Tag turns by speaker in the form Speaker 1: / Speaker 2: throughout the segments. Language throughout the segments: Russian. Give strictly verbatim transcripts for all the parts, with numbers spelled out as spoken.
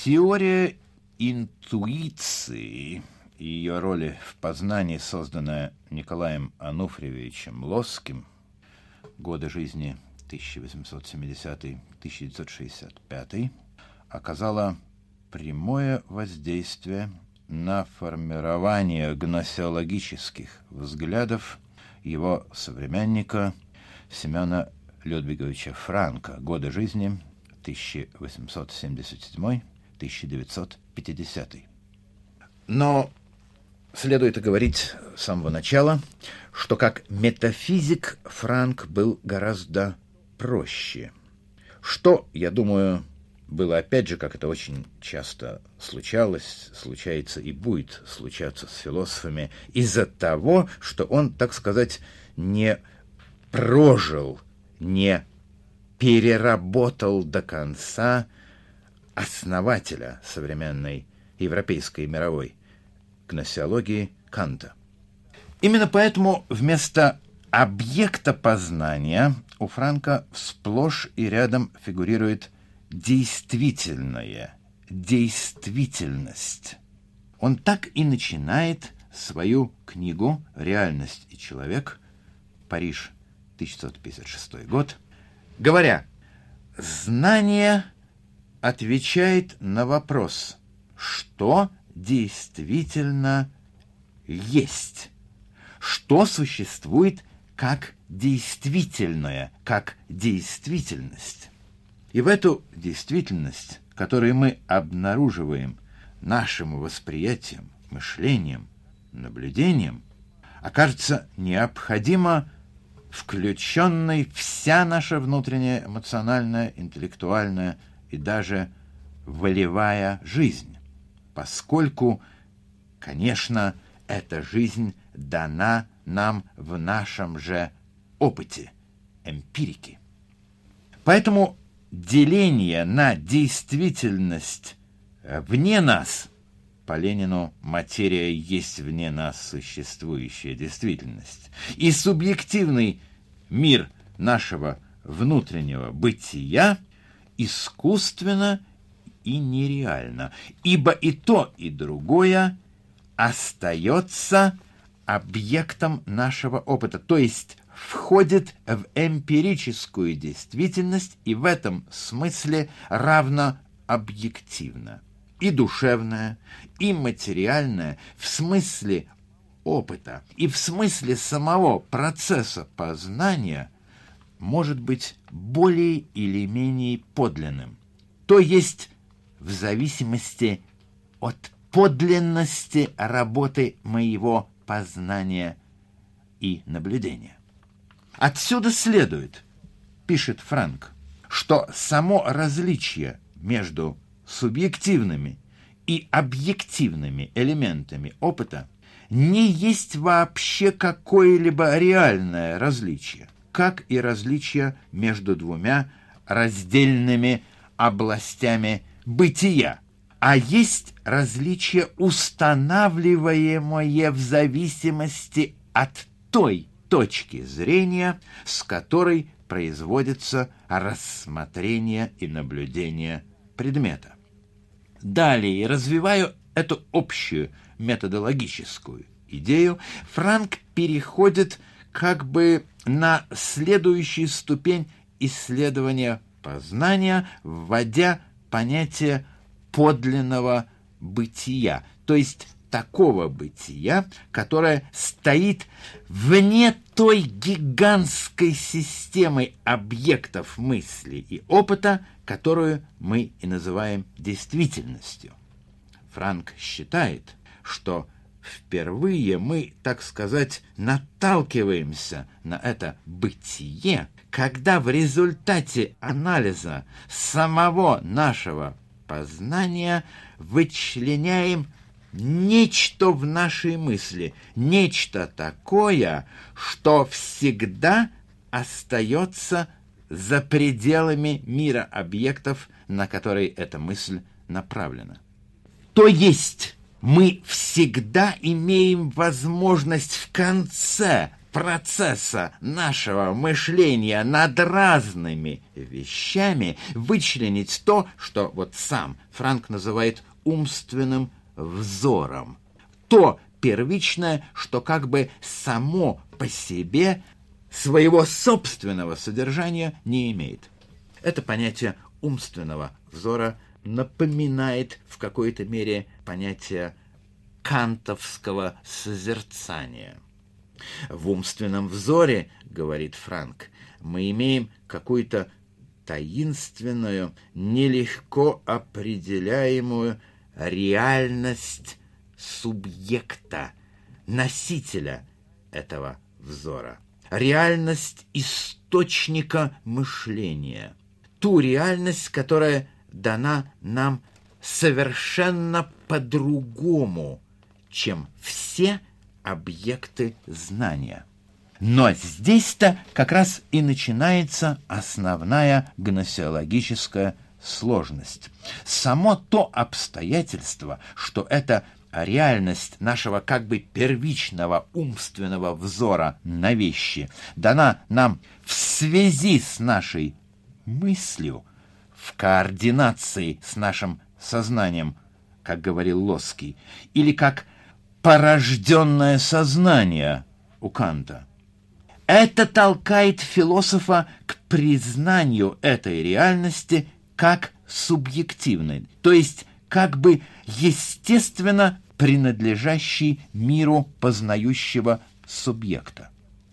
Speaker 1: Теория интуиции и ее роли в познании, созданная Николаем Ануфриевичем Лосским, годы жизни тысяча восемьсот семидесятый — тысяча девятьсот шестьдесят пятый, оказала прямое воздействие на формирование гносеологических взглядов его современника Семена Людвиговича Франка, годы жизни тысяча восемьсот семьдесят седьмой — тысяча девятьсот пятидесятый. Но следует говорить с самого начала, что как метафизик Франк был гораздо проще, что, я думаю, было опять же, как это очень часто случалось, случается и будет случаться с философами, из-за того, что он, так сказать, не прожил, не переработал до конца основателя современной европейской и мировой гносеологии Канта. Именно поэтому вместо объекта познания у Франка сплошь и рядом фигурирует действительное, действительность. Он так и начинает свою книгу «Реальность и человек», Париж, тысяча девятьсот пятьдесят шестой год, говоря: «Знание отвечает на вопрос, что действительно есть, что существует как действительное, как действительность». И в эту действительность, которую мы обнаруживаем нашим восприятием, мышлением, наблюдением, окажется необходимо включенной вся наша внутренняя эмоциональная, интеллектуальная и даже волевая жизнь, поскольку, конечно, эта жизнь дана нам в нашем же опыте, эмпирике. Поэтому деление на действительность вне нас, по Ленину, материя есть вне нас существующая действительность, и субъективный мир нашего внутреннего бытия искусственно и нереально, ибо и то, и другое остается объектом нашего опыта, то есть входит в эмпирическую действительность и в этом смысле равно объективно. И душевное, и материальное в смысле опыта, и в смысле самого процесса познания может быть более или менее подлинным, то есть в зависимости от подлинности работы моего познания и наблюдения. Отсюда следует, пишет Франк, что само различие между субъективными и объективными элементами опыта не есть вообще какое-либо реальное различие, как и различие между двумя раздельными областями бытия, а есть различие, устанавливаемое в зависимости от той точки зрения, с которой производится рассмотрение и наблюдение предмета. Далее, развивая эту общую методологическую идею, Франк переходит как бы на следующую ступень исследования познания, вводя понятие подлинного бытия, то есть такого бытия, которое стоит вне той гигантской системы объектов мысли и опыта, которую мы и называем действительностью. Франк считает, что впервые мы, так сказать, наталкиваемся на это бытие, когда в результате анализа самого нашего познания вычленяем нечто в нашей мысли, нечто такое, что всегда остается за пределами мира объектов, на которые эта мысль направлена. То есть мы всегда имеем возможность в конце процесса нашего мышления над разными вещами вычленить то, что вот сам Франк называет умственным взором. То первичное, что как бы само по себе своего собственного содержания не имеет. Это понятие умственного взора напоминает в какой-то мере понятие кантовского созерцания. В умственном взоре, говорит Франк, мы имеем какую-то таинственную, нелегко определяемую реальность субъекта, носителя этого взора, реальность источника мышления, ту реальность, которая дана нам совершенно по-другому, чем все объекты знания. Но здесь-то как раз и начинается основная гносеологическая сложность. Само то обстоятельство, что эта реальность нашего как бы первичного умственного взора на вещи дана нам в связи с нашей мыслью, в координации с нашим сознанием, как говорил Лосский, или как порожденное сознание у Канта. Это толкает философа к признанию этой реальности как субъективной, то есть как бы естественно принадлежащей миру познающего субъекта.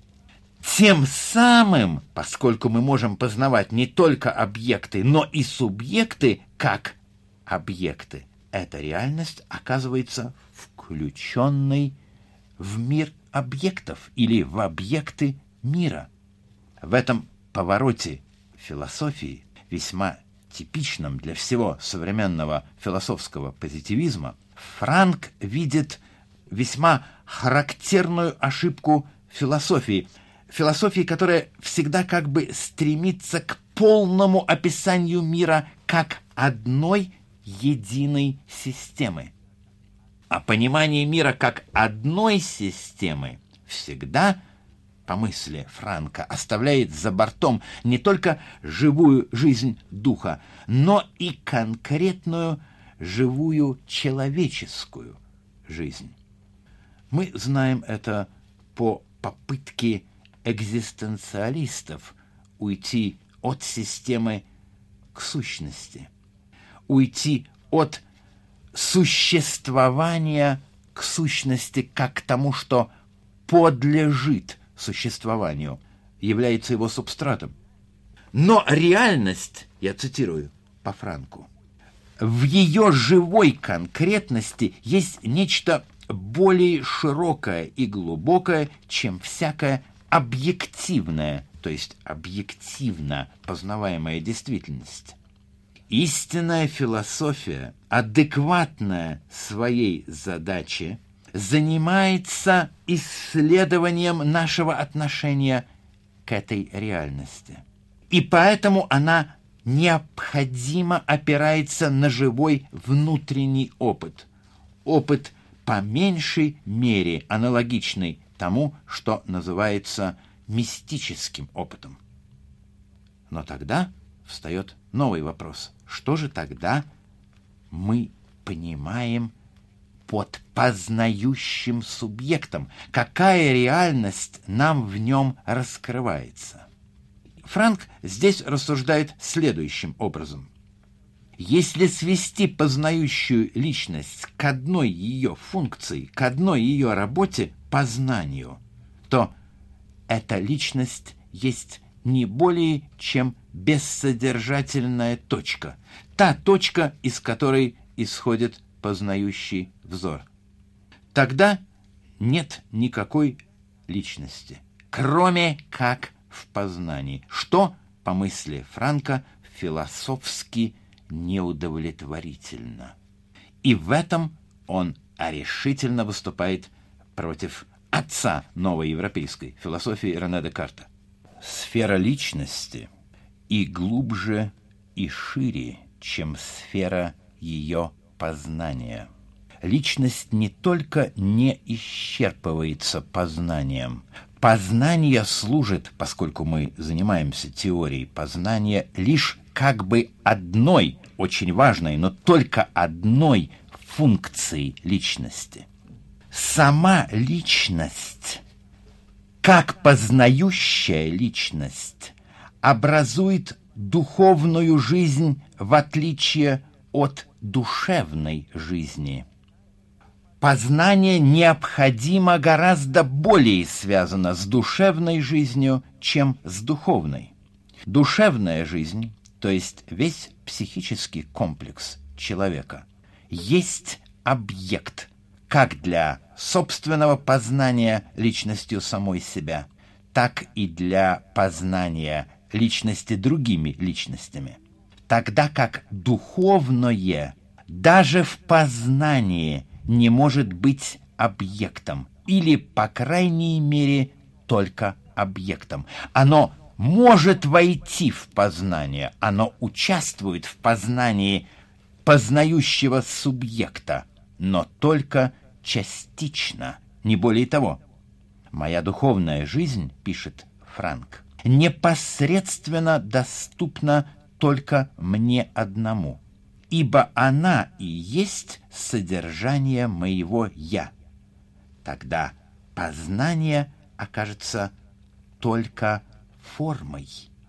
Speaker 1: Тем самым, поскольку мы можем познавать не только объекты, но и субъекты как объекты, эта реальность оказывается включенной в мир объектов или в объекты мира. В этом повороте философии, весьма типичном для всего современного философского позитивизма, Франк видит весьма характерную ошибку философии, философии, которая всегда как бы стремится к полному описанию мира как одной единой системы. А понимание мира как одной системы всегда, по мысли Франка, оставляет за бортом не только живую жизнь духа, но и конкретную живую человеческую жизнь. Мы знаем это по попытке экзистенциалистов уйти от системы к сущности, уйти от существования к сущности как к тому, что подлежит существованию, является его субстратом. Но реальность, я цитирую по Франку, в ее живой конкретности есть нечто более широкое и глубокое, чем всякая объективная, то есть объективно познаваемая действительность. Истинная философия, адекватная своей задаче, занимается исследованием нашего отношения к этой реальности. И поэтому она необходимо опирается на живой внутренний опыт. Опыт по меньшей мере аналогичный тому, что называется мистическим опытом. Но тогда встает новый вопрос. Что же тогда мы понимаем под познающим субъектом? Какая реальность нам в нем раскрывается? Франк здесь рассуждает следующим образом. Если свести познающую личность к одной ее функции, к одной ее работе, познанию, то эта личность есть не более чем бессодержательная точка, та точка, из которой исходит познающий взор. Тогда нет никакой личности, кроме как в познании, что, по мысли Франка, философски неудовлетворительно. И в этом он решительно выступает против отца новой европейской философии Рене Декарта. Сфера личности и глубже, и шире, чем сфера ее познания. личность не только не исчерпывается познанием. Познание служит, поскольку мы занимаемся теорией познания, лишь как бы одной, очень важной, но только одной функцией личности. Сама личность, как познающая личность, образует духовную жизнь в отличие от душевной жизни. Познание необходимо гораздо более связано с душевной жизнью, чем с духовной. Душевная жизнь, то есть весь психический комплекс человека, есть объект как для собственного познания личностью самой себя, так и для познания личности другими личностями. Тогда как духовное даже в познании не может быть объектом, или, по крайней мере, только объектом. Оно может войти в познание, оно участвует в познании познающего субъекта, но только частично, не более того. «Моя духовная жизнь, — пишет Франк, — непосредственно доступна только мне одному, ибо она и есть содержание моего «я». Тогда познание окажется только формой.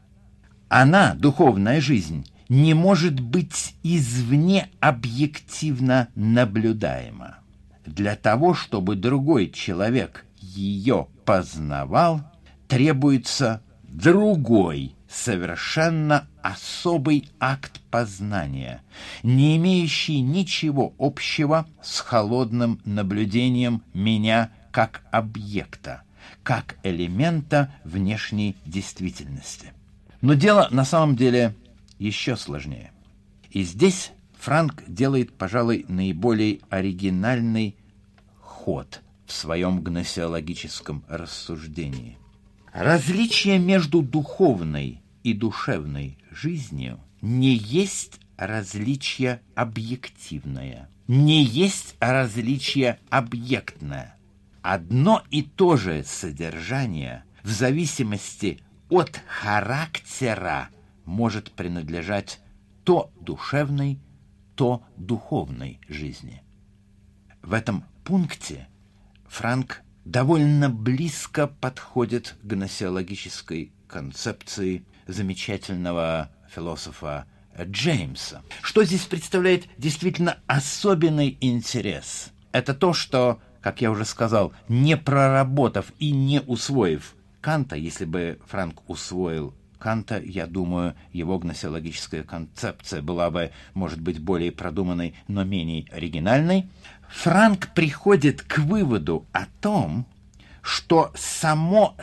Speaker 1: Она, духовная жизнь, не может быть извне объективно наблюдаема. Для того, чтобы другой человек ее познавал, требуется другой, совершенно особый акт познания, не имеющий ничего общего с холодным наблюдением меня как объекта, как элемента внешней действительности. Но дело на самом деле еще сложнее. И здесь Франк делает, пожалуй, наиболее оригинальный ход в своем гносеологическом рассуждении. Различие между духовной и душевной жизнью не есть различие объективное, не есть различие объектное. Одно и то же содержание в зависимости от характера может принадлежать то душевной, то духовной жизни. В этом пункте Франк довольно близко подходит к гносеологической концепции замечательного философа Джеймса. Что здесь представляет действительно особенный интерес? Это то, что, как я уже сказал, не проработав и не усвоив Канта, если бы Франк усвоил Канта, я думаю, его гносеологическая концепция была бы, может быть, более продуманной, но менее оригинальной, Франк приходит к выводу о том, что само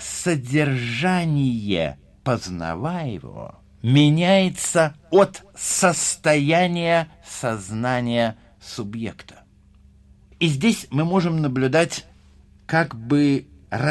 Speaker 1: содержание познаваемого меняется от состояния сознания субъекта. И здесь мы можем наблюдать как бы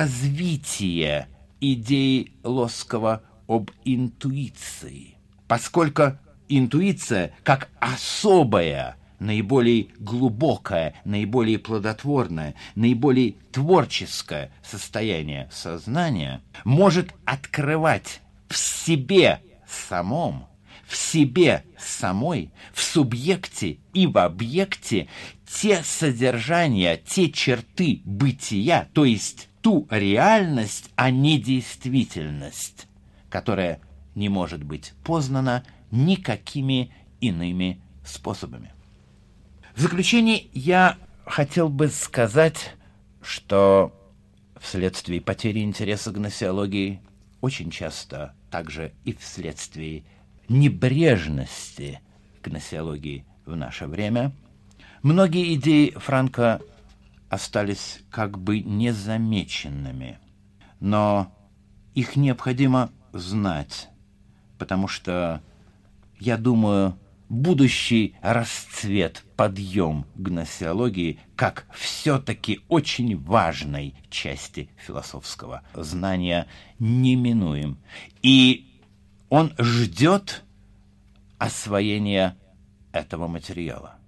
Speaker 1: развитие идеи Лосского об интуиции, поскольку интуиция как особая, наиболее глубокое, наиболее плодотворное, наиболее творческое состояние сознания может открывать в себе самом, в себе самой, в субъекте и в объекте те содержания, те черты бытия, то есть ту реальность, а не действительность, которая не может быть познана никакими иными способами. В заключение я хотел бы сказать, что вследствие потери интереса к гносеологии очень часто, также и вследствие небрежности к гносеологии в наше время, многие идеи Франка остались как бы незамеченными, но их необходимо знать, потому что, я думаю, будущий расцвет, подъем гносеологии как все-таки очень важной части философского знания неминуем. И он ждет освоения этого материала.